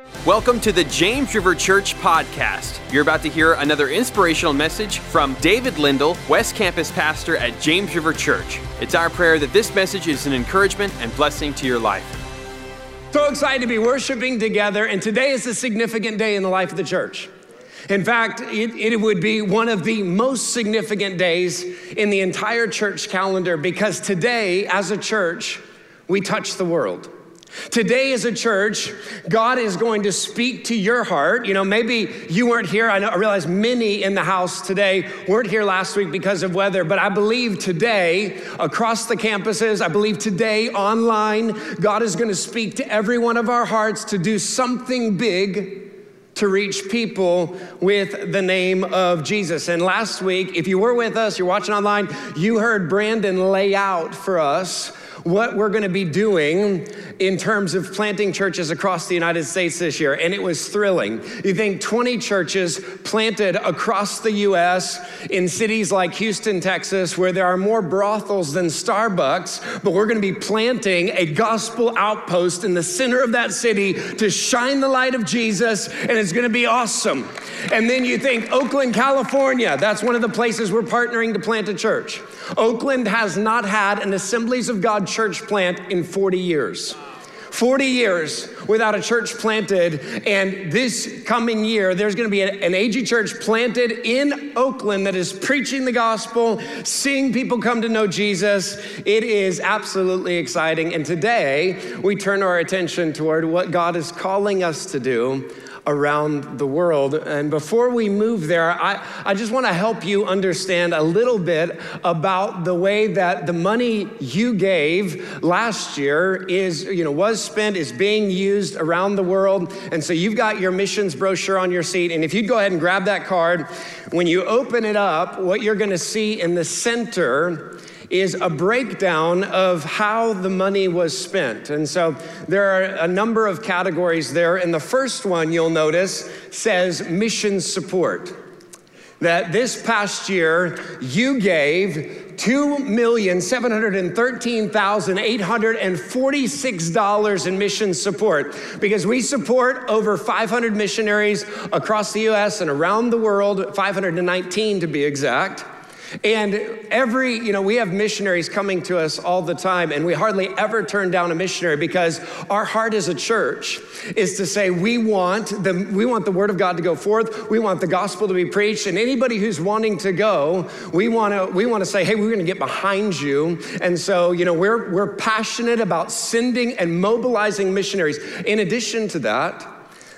Welcome to the James River Church podcast. You're about to hear another inspirational message from David Lindell, West Campus pastor at James River Church. It's our prayer that this message is an encouragement and blessing to your life. So excited to be worshiping together, and today is a significant day in the life of the church. In fact, it would be one of the most significant days in the entire church calendar because today, as a church, we touch the world. Today as a church, God is going to speak to your heart. You know, maybe you weren't here. I realize many in the house today weren't here last week because of weather, but I believe today across the campuses, I believe today online, God is going to speak to every one of our hearts to do something big to reach people with the name of Jesus. And last week, if you were with us, you're watching online, you heard Brandon lay out for us what we're going to be doing in terms of planting churches across the United States this year, and it was thrilling. You think 20 churches planted across the U.S. in cities like Houston, Texas, where there are more brothels than Starbucks, but we're going to be planting a gospel outpost in the center of that city to shine the light of Jesus, and it's going to be awesome. And then you think Oakland, California, that's one of the places we're partnering to plant a church. Oakland has not had an Assemblies of God church plant in 40 years. 40 years without a church planted, and this coming year, there's going to be an AG church planted in Oakland that is preaching the gospel, seeing people come to know Jesus. It is absolutely exciting, and today, we turn our attention toward what God is calling us to do around the world. And before we move there, I just want to help you understand a little bit about the way that the money you gave last year was spent, is being used around the world. And so you've got your missions brochure on your seat. And if you'd go ahead and grab that card, when you open it up, what you're going to see in the center is a breakdown of how the money was spent. And so there are a number of categories there. And the first one you'll notice says mission support. That this past year, you gave $2,713,846 in mission support because we support over 500 missionaries across the U.S. and around the world, 519 to be exact. And we have missionaries coming to us all the time, and we hardly ever turn down a missionary because our heart as a church is to say we want the word of God to go forth. We want the gospel to be preached, and anybody who's wanting to go, we want to say, hey, we're going to get behind you. And so, we're passionate about sending and mobilizing missionaries. In addition to that,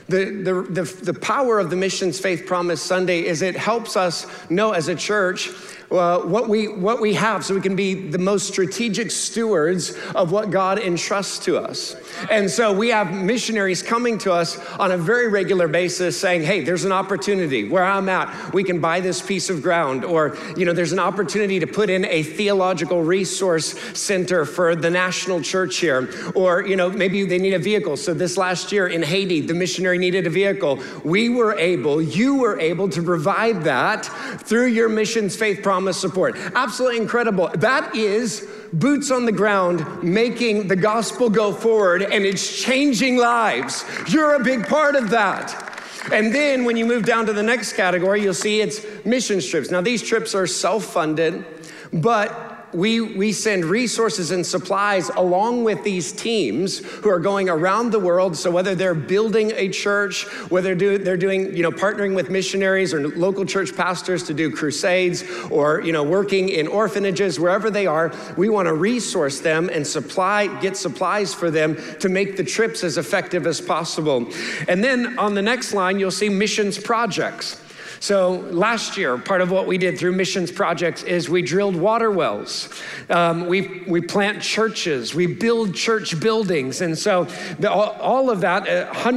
the power of the Missions Faith Promise Sunday is it helps us know as a church what we have so we can be the most strategic stewards of what God entrusts to us. And so we have missionaries coming to us on a very regular basis saying, hey, there's an opportunity where I'm at. We can buy this piece of ground, or, there's an opportunity to put in a theological resource center for the national church here. Or, maybe they need a vehicle. So this last year in Haiti, the missionary needed a vehicle. You were able to provide that through your Missions Faith Promise support. Absolutely incredible. That is boots on the ground, making the gospel go forward, and it's changing lives. You're a big part of that. And then when you move down to the next category, you'll see it's mission trips. Now these trips are self-funded, but we send resources and supplies along with these teams who are going around the world. So whether they're building a church, whether they're doing, partnering with missionaries or local church pastors to do crusades, or, working in orphanages, wherever they are, we want to resource them and get supplies for them to make the trips as effective as possible. And then on the next line, you'll see missions projects. So last year, part of what we did through missions projects is we drilled water wells. We plant churches. We build church buildings. And so all of that,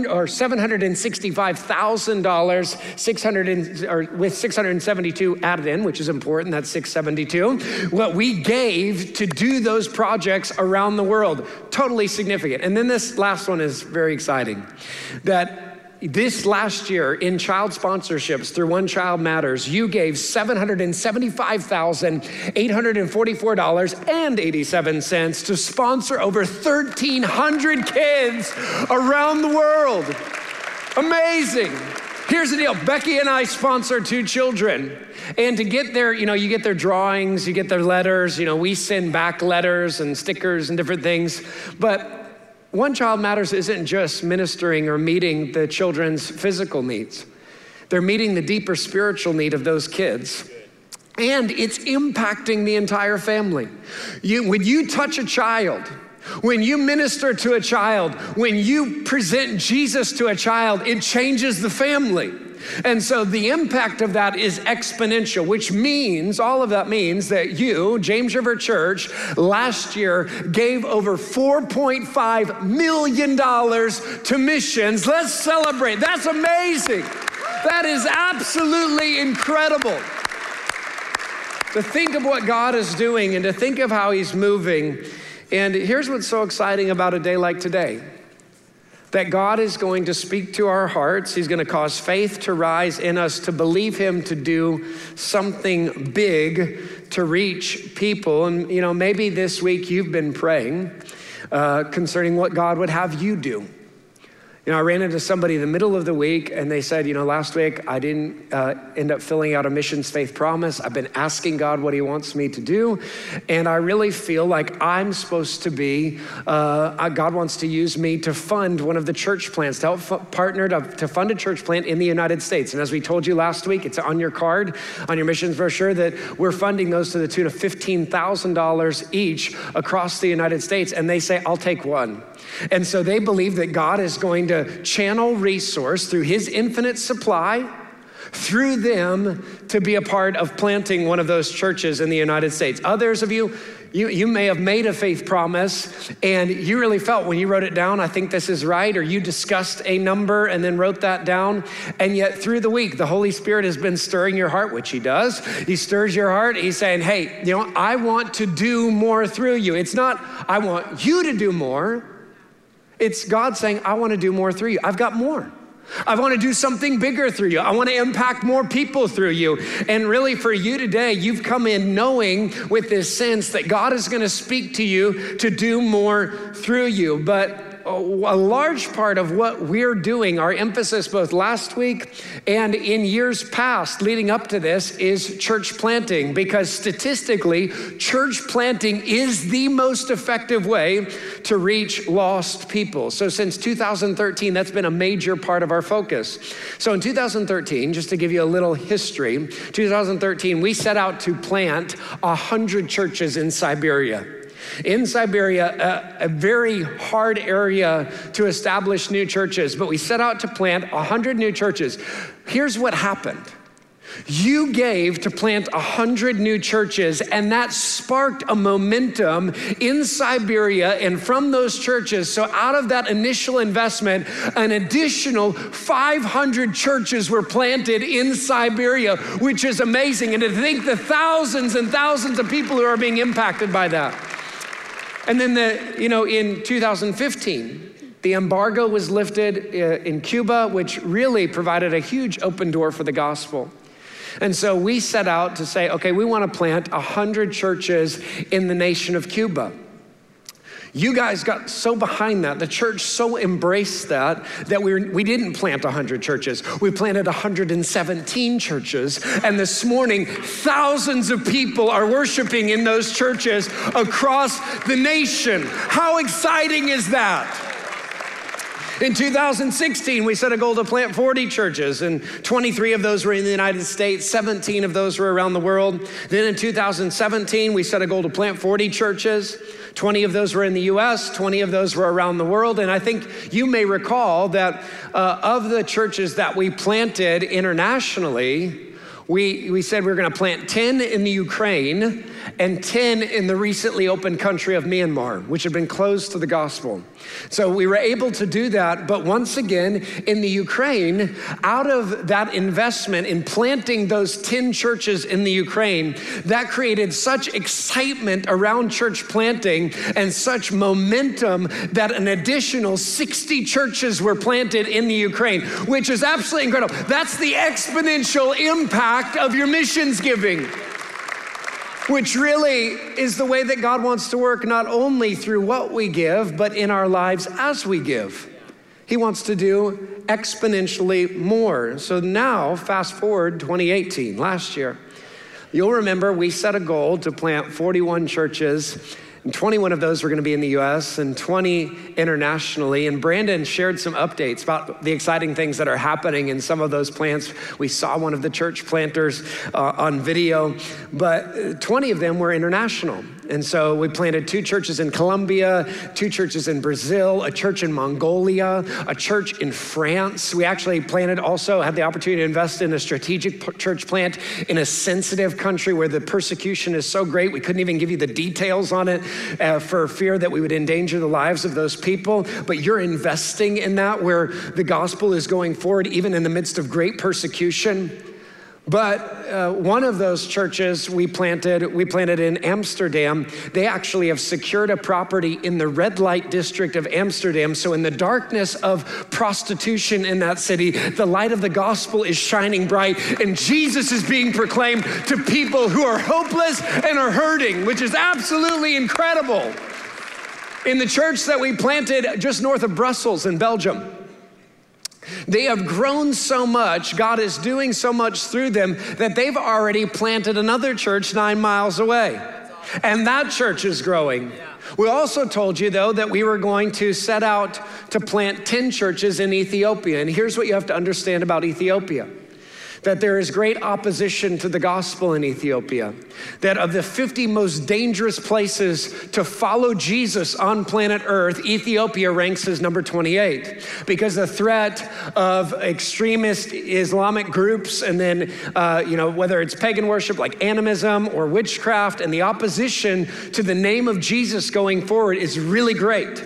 $765,000, with 672 added in, which is important. That's 672. What we gave to do those projects around the world, totally significant. And then this last one is very exciting. That this last year in child sponsorships through One Child Matters, you gave $775,844.87 to sponsor over 1,300 kids around the world. Amazing. Here's the deal. Becky and I sponsor 2 children. And to get their, you get their drawings, you get their letters, we send back letters and stickers and different things. But One Child Matters isn't just ministering or meeting the children's physical needs. They're meeting the deeper spiritual need of those kids. And it's impacting the entire family. When you touch a child, when you minister to a child, when you present Jesus to a child, it changes the family. And so the impact of that is exponential, which means, all of that means that you, James River Church, last year gave over $4.5 million to missions. Let's celebrate. That's amazing. That is absolutely incredible. To think of what God is doing and to think of how he's moving. And here's what's so exciting about a day like today. That God is going to speak to our hearts. He's going to cause faith to rise in us to believe him to do something big to reach people. And maybe this week you've been praying concerning what God would have you do. I ran into somebody in the middle of the week and they said, last week I didn't end up filling out a missions faith promise. I've been asking God what he wants me to do. And I really feel like I'm supposed to be, God wants to use me to fund one of the church plants, to help partner to fund a church plant in the United States. And as we told you last week, it's on your card, on your missions brochure, that we're funding those to the tune of $15,000 each across the United States. And they say, I'll take one. And so they believe that God is going to channel resource through his infinite supply through them to be a part of planting one of those churches in the United States. Others of you may have made a faith promise and you really felt when you wrote it down, I think this is right, or you discussed a number and then wrote that down. And yet through the week, the Holy Spirit has been stirring your heart, which he does. He stirs your heart. He's saying, hey, I want to do more through you. It's not, I want you to do more. It's God saying, I want to do more through you. I've got more. I want to do something bigger through you. I want to impact more people through you. And really for you today, you've come in knowing with this sense that God is going to speak to you to do more through you. But a large part of what we're doing, our emphasis both last week and in years past leading up to this, is church planting, because statistically, church planting is the most effective way to reach lost people. So since 2013, that's been a major part of our focus. So in 2013, just to give you a little history, 2013, we set out to plant 100 churches in Siberia. In Siberia, a very hard area to establish new churches, but we set out to plant 100 new churches. Here's what happened. You gave to plant 100 new churches, and that sparked a momentum in Siberia and from those churches. So out of that initial investment, an additional 500 churches were planted in Siberia, which is amazing. And to think the thousands and thousands of people who are being impacted by that. And then in 2015, the embargo was lifted in Cuba, which really provided a huge open door for the gospel. And so we set out to say, okay, we want to plant 100 churches in the nation of Cuba. You guys got so behind that, the church so embraced that we didn't plant 100 churches. We planted 117 churches. And this morning, thousands of people are worshiping in those churches across the nation. How exciting is that? In 2016, we set a goal to plant 40 churches, and 23 of those were in the United States, 17 of those were around the world. Then in 2017, we set a goal to plant 40 churches. 20 of those were in the US, 20 of those were around the world. And I think you may recall that of the churches that we planted internationally, we said we were going to plant 10 in the Ukraine and 10 in the recently opened country of Myanmar, which had been closed to the gospel. So we were able to do that. But once again, in the Ukraine, out of that investment in planting those 10 churches in the Ukraine, that created such excitement around church planting and such momentum that an additional 60 churches were planted in the Ukraine, which is absolutely incredible. That's the exponential impact of your missions giving, which really is the way that God wants to work, not only through what we give, but in our lives as we give. He wants to do exponentially more. So now, fast forward 2018, last year, you'll remember we set a goal to plant 41 churches, and 21 of those were going to be in the U.S. and 20 internationally. And Brandon shared some updates about the exciting things that are happening in some of those plants. We saw one of the church planters on video, but 20 of them were international. And so we planted 2 churches in Colombia, 2 churches in Brazil, a church in Mongolia, a church in France. We actually had the opportunity to invest in a strategic church plant in a sensitive country where the persecution is so great, we couldn't even give you the details on it for fear that we would endanger the lives of those people. But you're investing in that where the gospel is going forward, even in the midst of great persecution. But one of those churches we planted in Amsterdam. They actually have secured a property in the red light district of Amsterdam. So in the darkness of prostitution in that city, the light of the gospel is shining bright, and Jesus is being proclaimed to people who are hopeless and are hurting, which is absolutely incredible. In the church that we planted just north of Brussels in Belgium, they have grown so much, God is doing so much through them that they've already planted another church 9 miles away. And that church is growing. We also told you, though, that we were going to set out to plant 10 churches in Ethiopia. And here's what you have to understand about Ethiopia. That there is great opposition to the gospel in Ethiopia. That of the 50 most dangerous places to follow Jesus on planet Earth, Ethiopia ranks as number 28 because the threat of extremist Islamic groups and then, whether it's pagan worship like animism or witchcraft, and the opposition to the name of Jesus going forward is really great.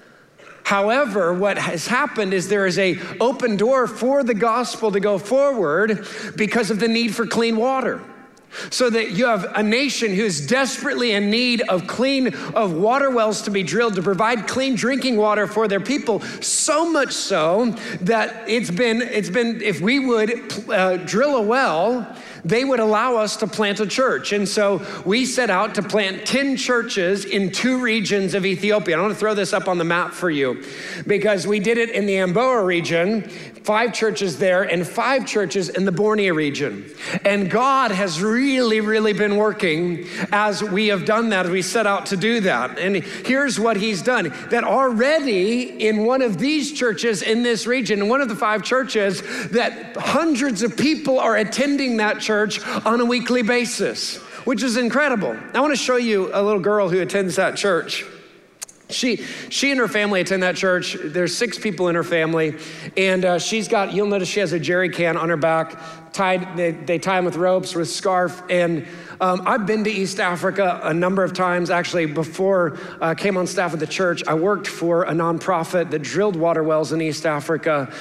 However, what has happened is there is an open door for the gospel to go forward because of the need for clean water. So that you have a nation who is desperately in need of water wells to be drilled to provide clean drinking water for their people. So much so that it's been if we would drill a well, they would allow us to plant a church. And so we set out to plant 10 churches in 2 regions of Ethiopia. I want to throw this up on the map for you because we did it in the Amboa region, 5 churches there, and 5 churches in the Borneo region. And God has really, really been working as we have done that, as we set out to do that. And here's what he's done. That already in one of these churches in this region, one of the 5 churches, that hundreds of people are attending that church on a weekly basis, which is incredible. I want to show you a little girl who attends that church. She and her family attend that church. There's 6 people in her family, and you'll notice she has a jerry can on her back, tied. They tie them with ropes, with scarf, and I've been to East Africa a number of times. Actually, before I came on staff at the church, I worked for a nonprofit that drilled water wells in East Africa.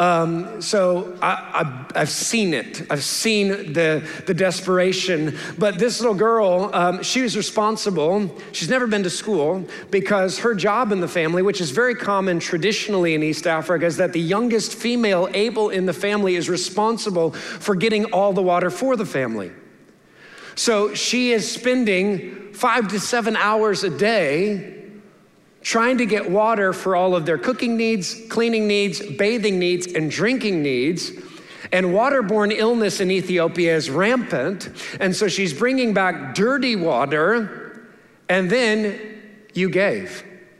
So I've seen it. I've seen the desperation. But this little girl, she was responsible. She's never been to school because her job in the family, which is very common traditionally in East Africa, is that the youngest female able in the family is responsible for getting all the water for the family. So she is spending 5 to 7 hours a day trying to get water for all of their cooking needs, cleaning needs, bathing needs, and drinking needs. And waterborne illness in Ethiopia is rampant. And so she's bringing back dirty water, and then you gave.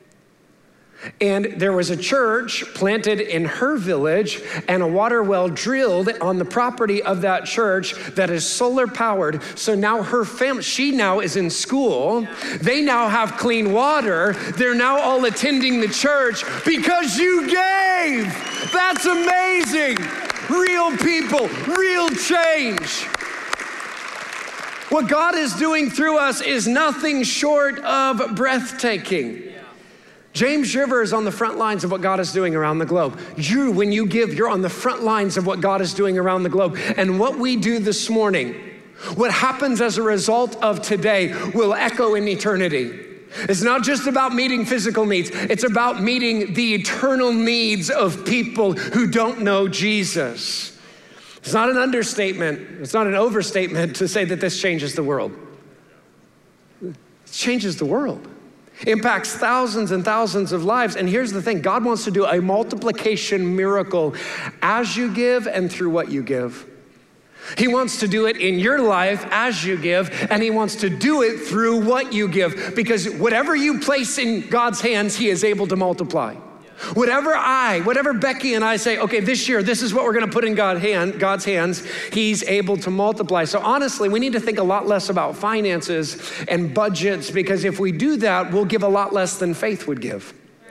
And there was a church planted in her village and a water well drilled on the property of that church that is solar powered. So now her family, she now is in school. They now have clean water. They're now all attending the church because you gave. That's amazing. Real people, real change. What God is doing through us is nothing short of breathtaking. James River is on the front lines of what God is doing around the globe. When you give, you're on the front lines of what God is doing around the globe. And what we do this morning, what happens as a result of today, will echo in eternity. It's not just about meeting physical needs. It's about meeting the eternal needs of people who don't know Jesus. It's not an understatement. It's not an overstatement to say that this changes the world. It changes the world. impacts thousands and thousands of lives. And here's the thing, God wants to do a multiplication miracle as you give and through what you give. He wants to do it in your life as you give, and he wants to do it through what you give, because whatever you place in God's hands, he is able to multiply. Whatever Becky and I say, okay, this year, this is what we're gonna put in God's hands, he's able to multiply. So honestly, we need to think a lot less about finances and budgets, because if we do that, we'll give a lot less than faith would give.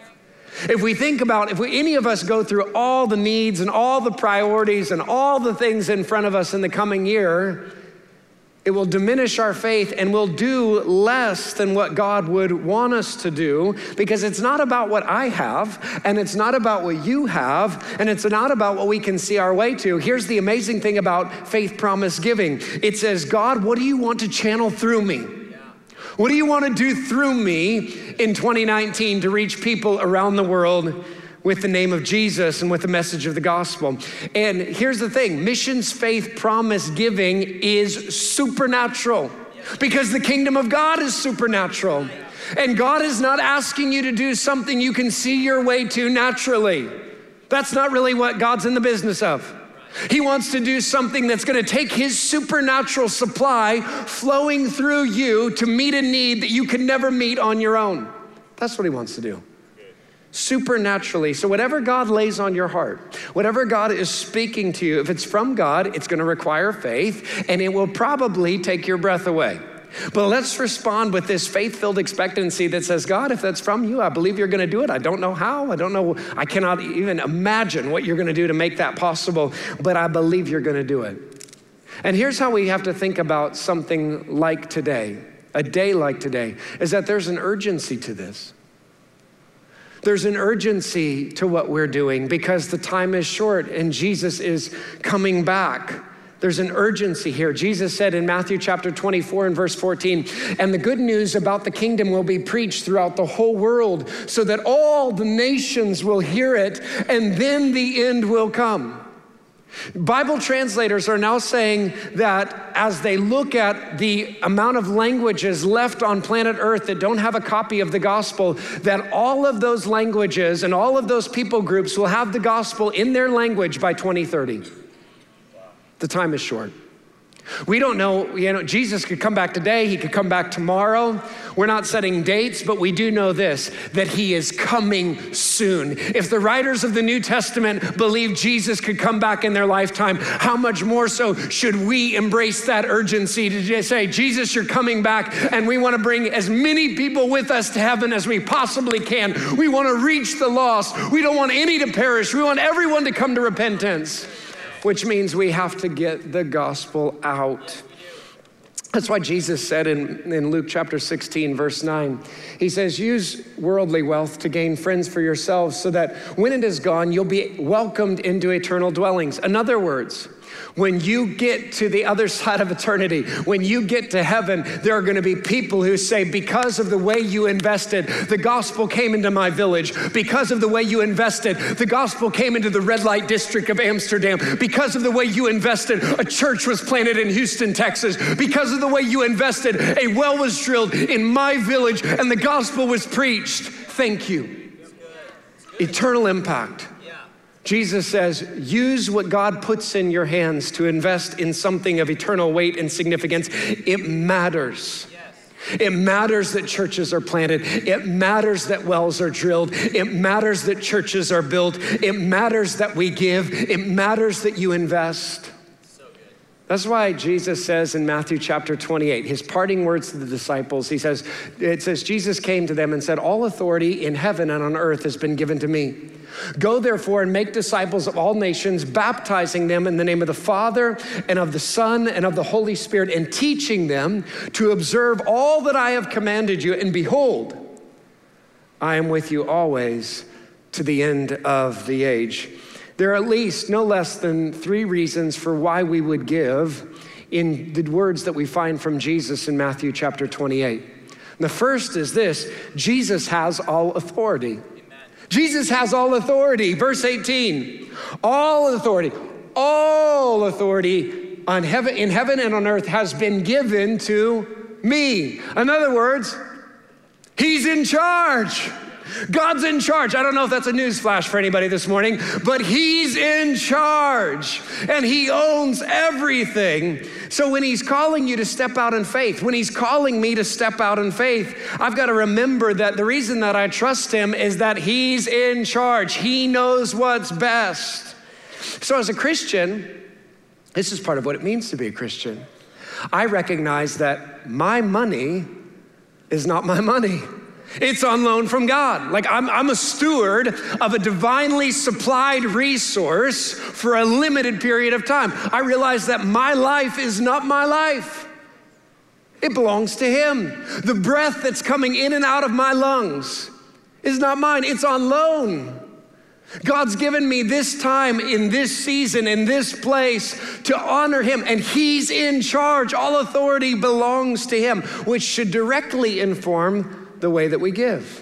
If we think about, any of us go through all the needs and all the priorities and all the things in front of us in the coming year, it will diminish our faith and we'll do less than what God would want us to do, because it's not about what I have, and it's not about what you have, and it's not about what we can see our way to. Here's the amazing thing about faith promise giving. It says, God, what do you want to channel through me? What do you want to do through me in 2019 to reach people around the world with the name of Jesus and with the message of the gospel? And here's the thing, missions, faith, promise giving is supernatural, because the kingdom of God is supernatural. And God is not asking you to do something you can see your way to naturally. That's not really what God's in the business of. He wants to do something that's going to take his supernatural supply flowing through you to meet a need that you can never meet on your own. That's what he wants to do. Supernaturally. So whatever God lays on your heart, whatever God is speaking to you, if it's from God, it's going to require faith, and it will probably take your breath away. But let's respond with this faith-filled expectancy that says, God, if that's from you, I believe you're gonna do it. I don't know how, I cannot even imagine what you're gonna do to make that possible, but I believe you're gonna do it. And here's how we have to think about something like today, a day like today, is that there's an urgency to this. There's an urgency to what we're doing, because the time is short and Jesus is coming back. There's an urgency here. Jesus said in Matthew chapter 24 and verse 14, and the good news about the kingdom will be preached throughout the whole world so that all the nations will hear it, and then the end will come. Bible translators are now saying that as they look at the amount of languages left on planet Earth that don't have a copy of the gospel, that all of those languages and all of those people groups will have the gospel in their language by 2030. The time is short. We don't know, Jesus could come back today, he could come back tomorrow. We're not setting dates, but we do know this, that he is coming soon. If the writers of the New Testament believe Jesus could come back in their lifetime, how much more so should we embrace that urgency to just say, Jesus, you're coming back, and we want to bring as many people with us to heaven as we possibly can. We want to reach the lost. We don't want any to perish. We want everyone to come to repentance, which means we have to get the gospel out. That's why Jesus said in Luke chapter 16, verse 9, he says, use worldly wealth to gain friends for yourselves so that when it is gone, you'll be welcomed into eternal dwellings. In other words, when you get to the other side of eternity, when you get to heaven, there are going to be people who say, because of the way you invested, the gospel came into my village. Because of the way you invested, the gospel came into the red light district of Amsterdam. Because of the way you invested, a church was planted in Houston, Texas. Because of the way you invested, a well was drilled in my village and the gospel was preached. Thank you. Eternal impact. Jesus says, use what God puts in your hands to invest in something of eternal weight and significance. It matters. It matters that churches are planted. It matters that wells are drilled. It matters that churches are built. It matters that we give. It matters that you invest. That's why Jesus says in Matthew chapter 28, his parting words to the disciples, it says, Jesus came to them and said, all authority in heaven and on earth has been given to me. Go therefore and make disciples of all nations, baptizing them in the name of the Father and of the Son and of the Holy Spirit, and teaching them to observe all that I have commanded you. And behold, I am with you always to the end of the age. There are at least no less than 3 reasons for why we would give in the words that we find from Jesus in Matthew chapter 28. The first is this: Jesus has all authority. Amen. Jesus has all authority. Verse 18, all authority in heaven and on earth has been given to me. In other words, He's in charge. God's in charge. I don't know if that's a news flash for anybody this morning, but he's in charge and he owns everything. So when he's calling you to step out in faith, when he's calling me to step out in faith, I've got to remember that the reason that I trust him is that he's in charge. He knows what's best. So as a Christian, this is part of what it means to be a Christian. I recognize that my money is not my money. It's on loan from God. Like I'm a steward of a divinely supplied resource for a limited period of time. I realize that my life is not my life. It belongs to him. The breath that's coming in and out of my lungs is not mine. It's on loan. God's given me this time in this season, in this place to honor him, and he's in charge. All authority belongs to him, which should directly inform the way that we give.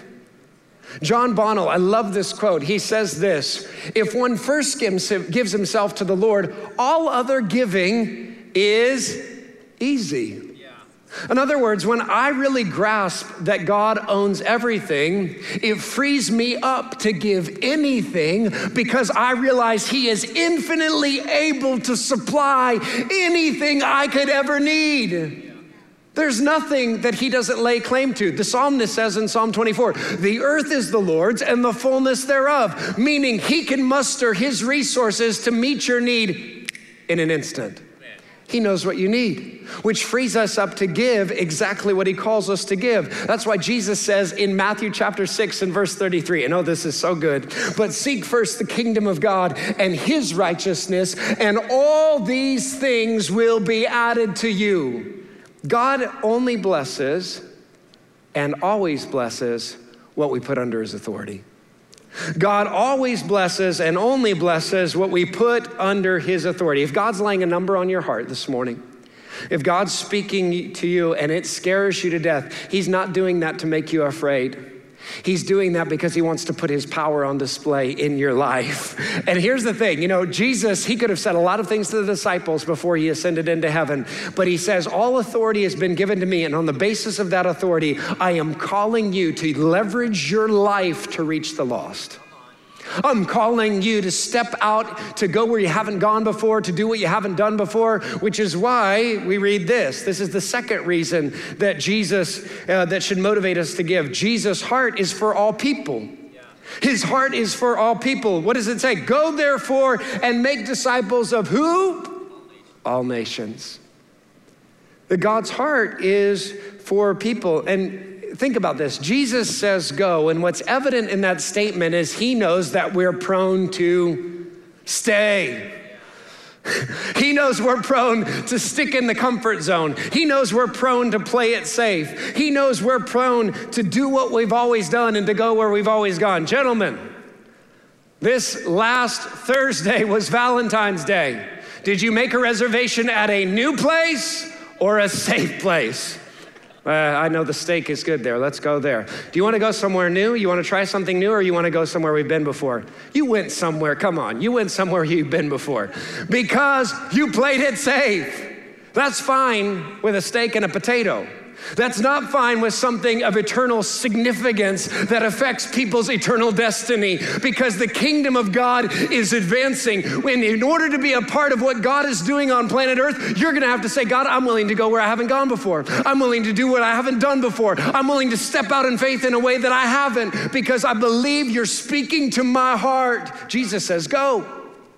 John Bonnell, I love this quote. He says this: if one first gives himself to the Lord, all other giving is easy. In other words, when I really grasp that God owns everything, it frees me up to give anything because I realize he is infinitely able to supply anything I could ever need. There's nothing that he doesn't lay claim to. The psalmist says in Psalm 24, the earth is the Lord's and the fullness thereof, meaning he can muster his resources to meet your need in an instant. He knows what you need, which frees us up to give exactly what he calls us to give. That's why Jesus says in Matthew chapter 6 and verse 33, I know this is so good, but seek first the kingdom of God and his righteousness, and all these things will be added to you. God only blesses and always blesses what we put under his authority. God always blesses and only blesses what we put under his authority. If God's laying a number on your heart this morning, if God's speaking to you and it scares you to death, he's not doing that to make you afraid. He's doing that because he wants to put his power on display in your life. And here's the thing, Jesus, he could have said a lot of things to the disciples before he ascended into heaven, but he says, all authority has been given to me, and on the basis of that authority, I am calling you to leverage your life to reach the lost. I'm calling you to step out, to go where you haven't gone before, to do what you haven't done before, which is why we read this. This is the second reason that that should motivate us to give. Jesus' heart is for all people. His heart is for all people. What does it say? Go therefore and make disciples of who? All nations. The God's heart is for people. And think about this. Jesus says go, and what's evident in that statement is he knows that we're prone to stay. He knows we're prone to stick in the comfort zone. He knows we're prone to play it safe. He knows we're prone to do what we've always done and to go where we've always gone. Gentlemen, this last Thursday was Valentine's Day. Did you make a reservation at a new place or a safe place? I know the steak is good there. Let's go there. Do you want to go somewhere new? You want to try something new, or you want to go somewhere we've been before? You went somewhere, come on. You went somewhere you've been before because you played it safe. That's fine with a steak and a potato. That's not fine with something of eternal significance that affects people's eternal destiny, because the kingdom of God is advancing. When in order to be a part of what God is doing on planet Earth, you're gonna have to say, God, I'm willing to go where I haven't gone before. I'm willing to do what I haven't done before. I'm willing to step out in faith in a way that I haven't, because I believe you're speaking to my heart. Jesus says, go.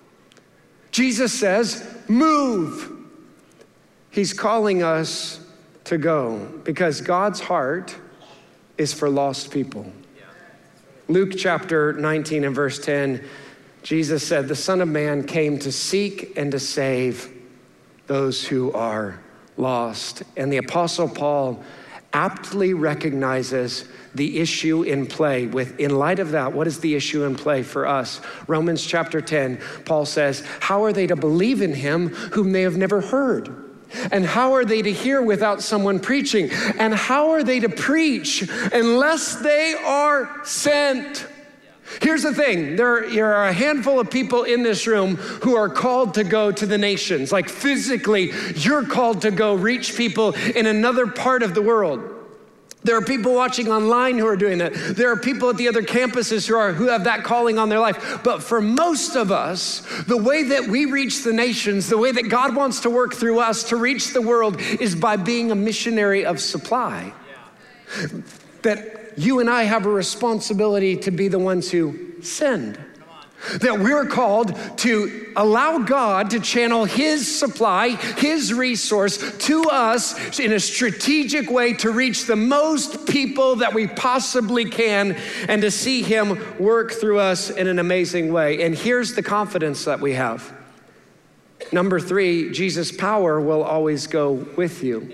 Jesus says, move. He's calling us to go because God's heart is for lost people. Luke chapter 19 and verse 10, Jesus said, the Son of Man came to seek and to save those who are lost. And the Apostle Paul aptly recognizes the issue in play. In light of that, what is the issue in play for us? Romans chapter 10, Paul says, how are they to believe in him whom they have never heard? And how are they to hear without someone preaching? And how are they to preach unless they are sent? Here's the thing, there are a handful of people in this room who are called to go to the nations. Like physically, you're called to go reach people in another part of the world. There are people watching online who are doing that. There are people at the other campuses who have that calling on their life. But for most of us, the way that we reach the nations, the way that God wants to work through us to reach the world is by being a missionary of supply. Yeah. That you and I have a responsibility to be the ones who send. That we're called to allow God to channel his supply, his resource to us in a strategic way to reach the most people that we possibly can and to see him work through us in an amazing way. And here's the confidence that we have. Number 3, Jesus' power will always go with you.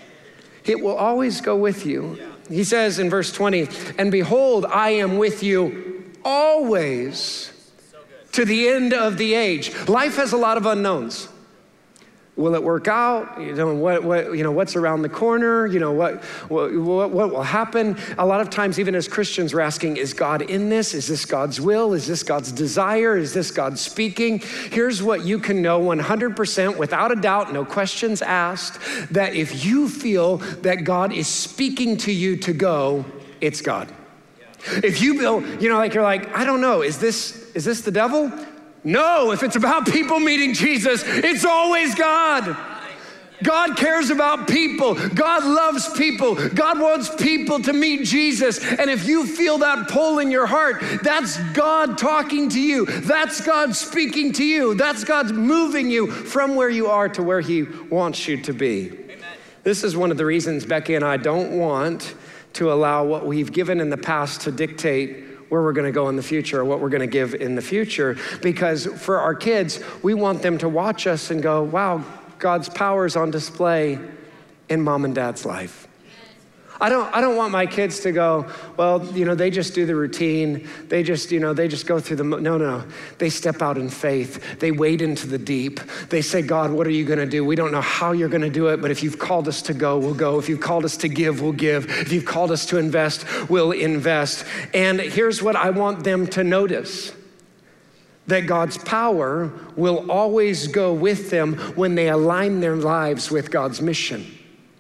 It will always go with you. He says in verse 20, and behold, I am with you always to the end of the age. Life has a lot of unknowns. Will it work out? What's around the corner? What will happen? A lot of times, even as Christians, we're asking, is God in this? Is this God's will? Is this God's desire? Is this God speaking? Here's what you can know 100% without a doubt, no questions asked, that if you feel that God is speaking to you to go, it's God. If you feel, you're like, I don't know, is this the devil? No, if it's about people meeting Jesus, it's always God. God cares about people. God loves people. God wants people to meet Jesus. And if you feel that pull in your heart, that's God talking to you. That's God speaking to you. That's God moving you from where you are to where he wants you to be. Amen. This is one of the reasons Becky and I don't want to allow what we've given in the past to dictate where we're gonna go in the future or what we're gonna give in the future. Because for our kids, we want them to watch us and go, wow, God's power is on display in mom and dad's life. I don't want my kids to go, well, they just do the routine. They just go through no. They step out in faith. They wade into the deep. They say, God, what are you gonna do? We don't know how you're gonna do it, but if you've called us to go, we'll go. If you've called us to give, we'll give. If you've called us to invest, we'll invest. And here's what I want them to notice. That God's power will always go with them when they align their lives with God's mission.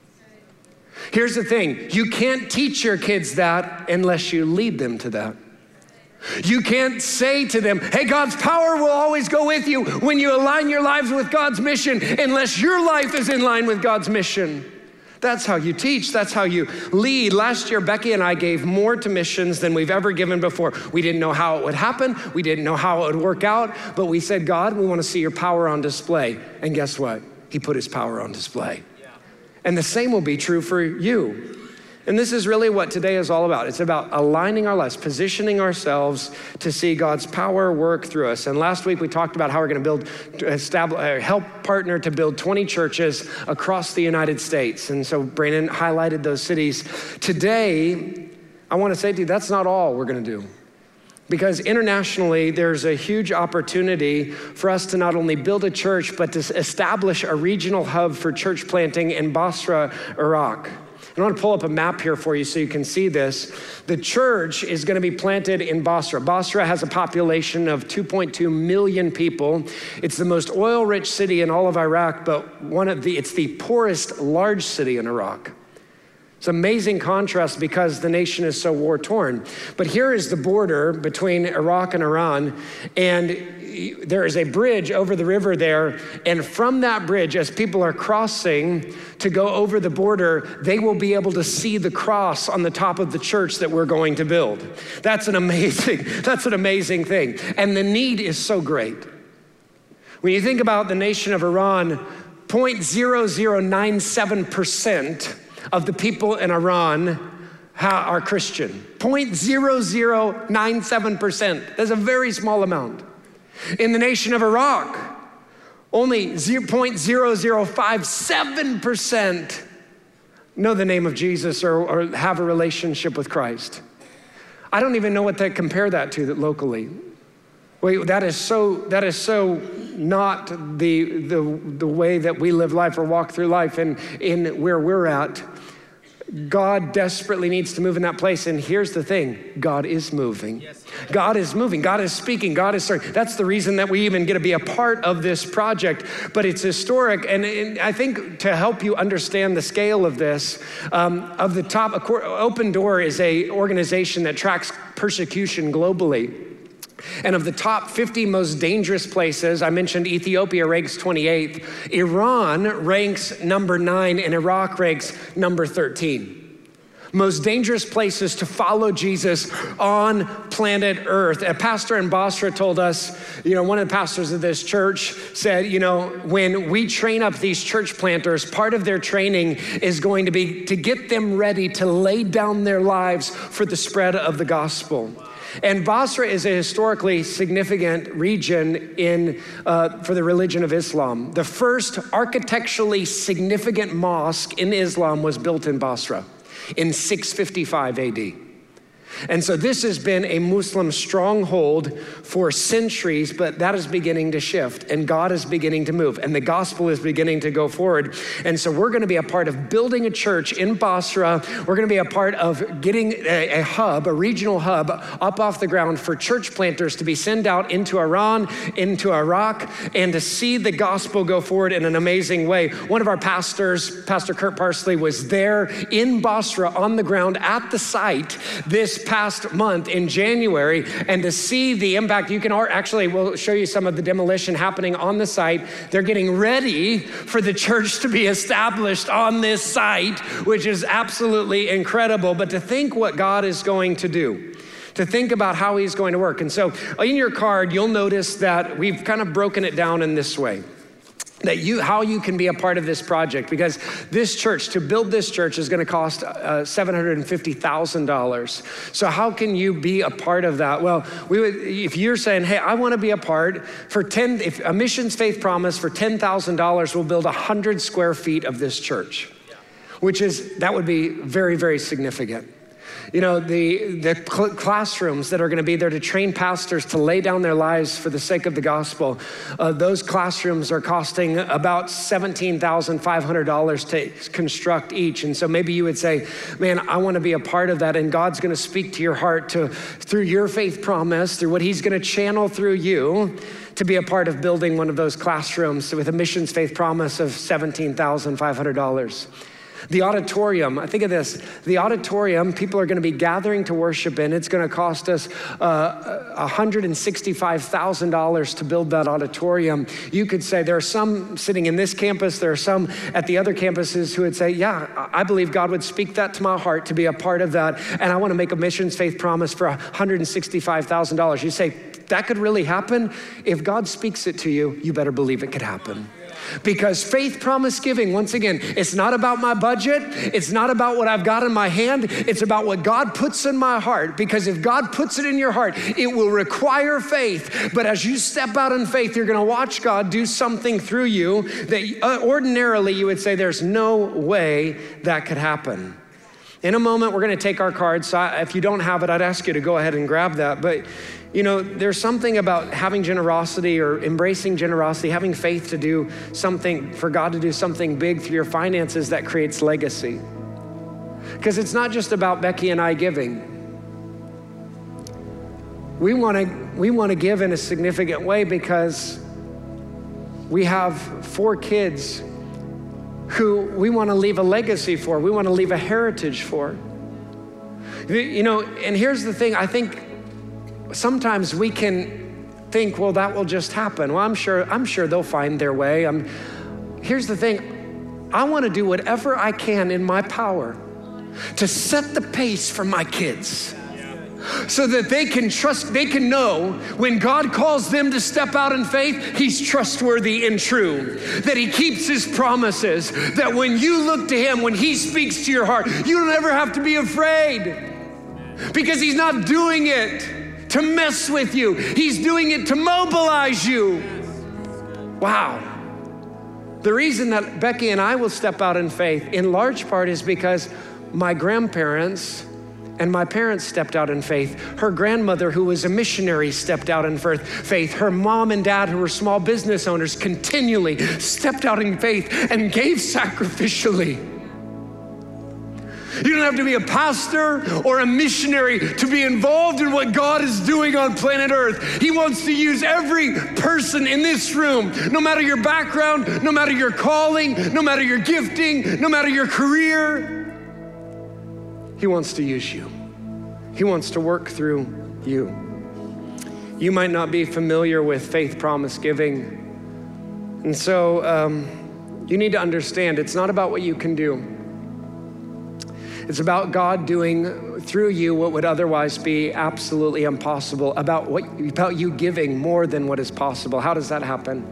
Here's the thing, you can't teach your kids that unless you lead them to that. You can't say to them, hey, God's power will always go with you when you align your lives with God's mission unless your life is in line with God's mission. That's how you teach, that's how you lead. Last year, Becky and I gave more to missions than we've ever given before. We didn't know how it would happen, we didn't know how it would work out, but we said, God, we want to see your power on display. And guess what? He put his power on display. And the same will be true for you. And this is really what today is all about. It's about aligning our lives, positioning ourselves to see God's power work through us. And last week we talked about how we're going to help partner to build 20 churches across the United States. And so Brandon highlighted those cities. Today, I want to say to you, that's not all we're going to do. Because internationally, there's a huge opportunity for us to not only build a church, but to establish a regional hub for church planting in Basra, Iraq. I want to pull up a map here for you so you can see this. The church is going to be planted in Basra. Basra has a population of 2.2 million people. It's the most oil-rich city in all of Iraq, but it's the poorest large city in Iraq. It's an amazing contrast because the nation is so war-torn. But here is the border between Iraq and Iran, and there is a bridge over the river there, and from that bridge, as people are crossing to go over the border, they will be able to see the cross on the top of the church that we're going to build. That's an amazing thing. And the need is so great. When you think about the nation of Iran, 0.0097% of the people in Iran are Christian. 0.0097%. That's a very small amount. In the nation of Iraq, only 0.0057% know the name of Jesus or have a relationship with Christ. I don't even know what to compare that to locally. Wait, that is so not the way that we live life or walk through life in where we're at. God desperately needs to move in that place. And here's the thing, God is moving. God is moving, God is speaking, God is starting. That's the reason that we even get to be a part of this project, but it's historic. And I think to help you understand the scale of this, of the top, Open Door is an organization that tracks persecution globally. And of the top 50 most dangerous places, I mentioned Ethiopia ranks 28th, Iran ranks number 9, and Iraq ranks number 13. Most dangerous places to follow Jesus on planet Earth. A pastor in Basra told us, one of the pastors of this church said, when we train up these church planters, part of their training is going to be to get them ready to lay down their lives for the spread of the gospel. And Basra is a historically significant region for the religion of Islam. The first architecturally significant mosque in Islam was built in Basra in 655 AD. And so this has been a Muslim stronghold for centuries, but that is beginning to shift, and God is beginning to move, and the gospel is beginning to go forward. And so we're going to be a part of building a church in Basra. We're going to be a part of getting a hub, a regional hub, up off the ground for church planters to be sent out into Iran, into Iraq, and to see the gospel go forward in an amazing way. One of our pastors, Pastor Kurt Parsley, was there in Basra on the ground at the site this past month in January, and to see the impact, we'll show you some of the demolition happening on the site. They're getting ready for the church to be established on this site, which is absolutely incredible. But to think what God is going to do, to think about how he's going to work. And so in your card, you'll notice that we've kind of broken it down in this way. How you can be a part of this project, because this church, to build this church is going to cost $750,000. So how can you be a part of that? Well, if you're saying, hey, I want to be a part if a Missions Faith Promise for $10,000 will build 100 square feet of this church, that would be very, very significant. The classrooms that are going to be there to train pastors to lay down their lives for the sake of the gospel, those classrooms are costing about $17,500 to construct each. And so maybe you would say, man, I want to be a part of that. And God's going to speak to your heart through your faith promise, through what he's going to channel through you to be a part of building one of those classrooms with a Missions Faith Promise of $17,500. The auditorium, I think of this, the auditorium, people are going to be gathering to worship in. It's going to cost us $165,000 to build that auditorium. You could say there are some sitting in this campus, there are some at the other campuses who would say, yeah, I believe God would speak that to my heart to be a part of that, and I want to make a Missions Faith Promise for $165,000. You say, that could really happen? If God speaks it to you, you better believe it could happen. Because faith promise giving, once again, it's not about my budget. It's not about what I've got in my hand. It's about what God puts in my heart. Because if God puts it in your heart, it will require faith. But as you step out in faith, you're going to watch God do something through you that ordinarily you would say there's no way that could happen. In a moment, we're going to take our cards. So if you don't have it, I'd ask you to go ahead and grab that. But there's something about having generosity or embracing generosity, having faith to do something, for God to do something big through your finances that creates legacy. Because it's not just about Becky and I giving. We want to give in a significant way because we have 4 kids who we want to leave a legacy for. We want to leave a heritage for. And here's the thing, I think sometimes we can think, well, that will just happen. Well, I'm sure they'll find their way. Here's the thing, I want to do whatever I can in my power to set the pace for my kids. So that they can know when God calls them to step out in faith, he's trustworthy and true, that he keeps his promises, that when you look to him, when he speaks to your heart, you'll never have to be afraid, because he's not doing it to mess with you. He's doing it to mobilize you. Wow. The reason that Becky and I will step out in faith in large part is because my grandparents and my parents stepped out in faith. Her grandmother, who was a missionary, stepped out in faith. Her mom and dad, who were small business owners, continually stepped out in faith and gave sacrificially. You don't have to be a pastor or a missionary to be involved in what God is doing on planet Earth. He wants to use every person in this room, no matter your background, no matter your calling, no matter your gifting, no matter your career. He wants to use you. He wants to work through you. You might not be familiar with faith promise giving. And so you need to understand it's not about what you can do. It's about God doing through you what would otherwise be absolutely impossible, about you giving more than what is possible. How does that happen?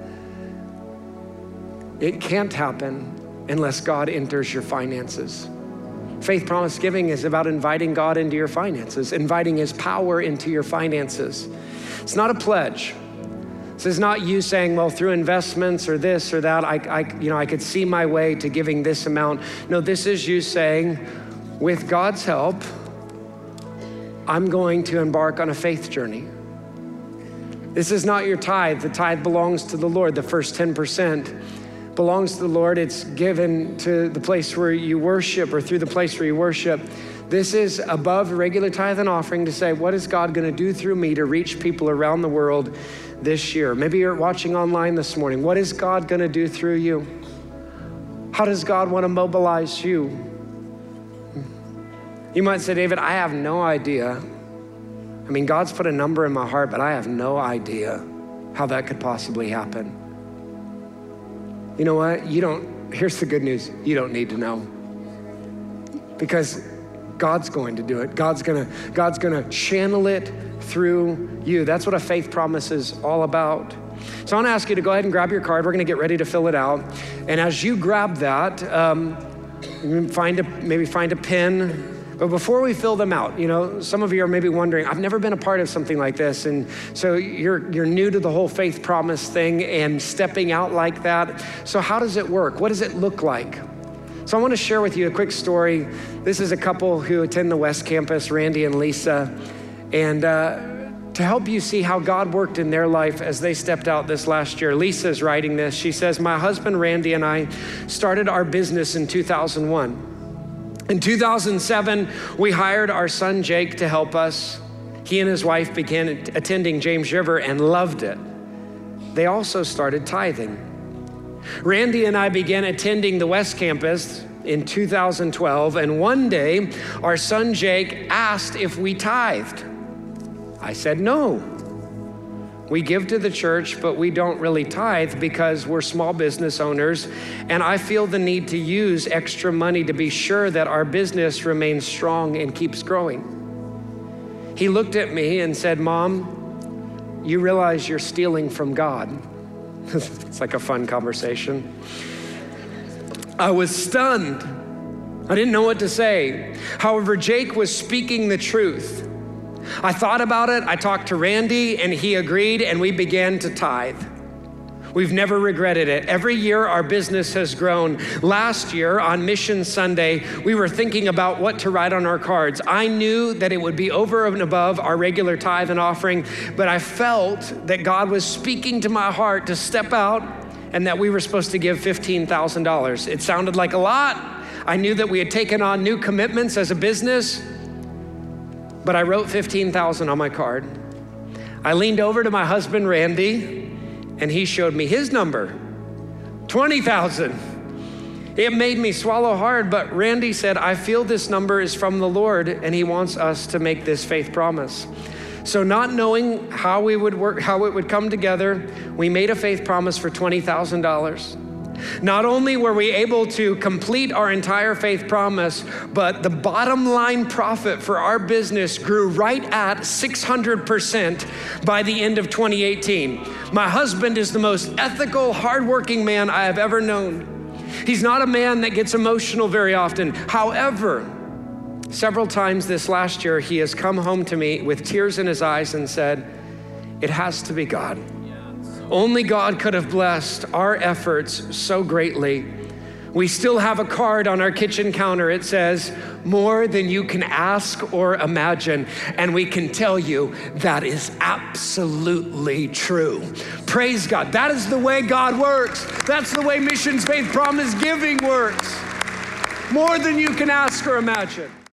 It can't happen unless God enters your finances. Faith promise giving is about inviting God into your finances, inviting his power into your finances. It's not a pledge. This is not you saying, well, through investments or this or that, I could see my way to giving this amount. No, this is you saying, with God's help, I'm going to embark on a faith journey. This is not your tithe. The tithe belongs to the Lord. The first 10% belongs to the Lord. It's given to the place where you worship or through the place where you worship. This is above regular tithe and offering to say, what is God going to do through me to reach people around the world this year? Maybe you're watching online this morning. What is God going to do through you? How does God want to mobilize you? You might say, David, I have no idea. I mean, God's put a number in my heart, but I have no idea how that could possibly happen. You know what? Here's the good news. You don't need to know. Because God's going to do it. God's gonna channel it through you. That's what a faith promise is all about. So I want to ask you to go ahead and grab your card. We're going to get ready to fill it out. And as you grab that, find a pen. But before we fill them out, some of you are maybe wondering, I've never been a part of something like this. And so you're new to the whole faith promise thing and stepping out like that. So how does it work? What does it look like? So I want to share with you a quick story. This is a couple who attend the West Campus, Randy and Lisa. And to help you see how God worked in their life as they stepped out this last year. Lisa's writing this. She says, my husband, Randy, and I started our business in 2001. In 2007, we hired our son, Jake, to help us. He and his wife began attending James River and loved it. They also started tithing. Randy and I began attending the West Campus in 2012, and one day, our son, Jake, asked if we tithed. I said no. We give to the church, but we don't really tithe because we're small business owners, and I feel the need to use extra money to be sure that our business remains strong and keeps growing. He looked at me and said, Mom, you realize you're stealing from God. It's like a fun conversation. I was stunned. I didn't know what to say. However, Jake was speaking the truth. I thought about it, I talked to Randy, and he agreed, and we began to tithe. We've never regretted it. Every year, our business has grown. Last year, on Mission Sunday, we were thinking about what to write on our cards. I knew that it would be over and above our regular tithe and offering, but I felt that God was speaking to my heart to step out and that we were supposed to give $15,000. It sounded like a lot. I knew that we had taken on new commitments as a business, but I wrote $15,000 on my card. I leaned over to my husband, Randy, and he showed me his number, $20,000. It made me swallow hard, but Randy said, I feel this number is from the Lord, and he wants us to make this faith promise. So not knowing how it would come together, we made a faith promise for $20,000. Not only were we able to complete our entire faith promise, but the bottom line profit for our business grew right at 600% by the end of 2018. My husband is the most ethical, hardworking man I have ever known. He's not a man that gets emotional very often. However, several times this last year, he has come home to me with tears in his eyes and said, it has to be God. Only God could have blessed our efforts so greatly. We still have a card on our kitchen counter. It says, more than you can ask or imagine. And we can tell you that is absolutely true. Praise God. That is the way God works. That's the way Missions Faith Promise Giving works. more than you can ask or imagine.